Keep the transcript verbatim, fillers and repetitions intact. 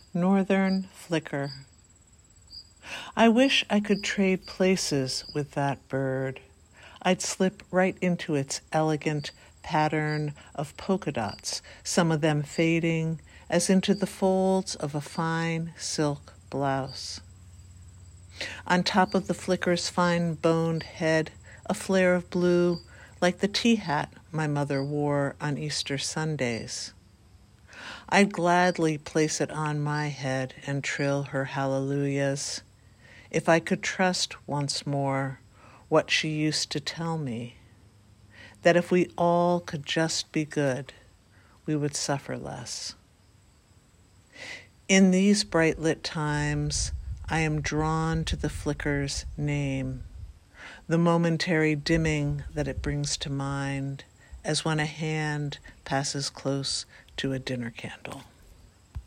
Northern Flicker. I wish I could trade places with that bird. I'd slip right into its elegant pattern of polka dots, some of them fading as into the folds of a fine silk blouse. On top of the flicker's fine-boned head, a flare of blue, like the tea hat my mother wore on Easter Sundays. I'd gladly place it on my head and trill her hallelujahs, if I could trust once more what she used to tell me, that if we all could just be good, we would suffer less. In these bright-lit times, I am drawn to the flicker's name, the momentary dimming that it brings to mind, as when a hand passes close to a dinner candle.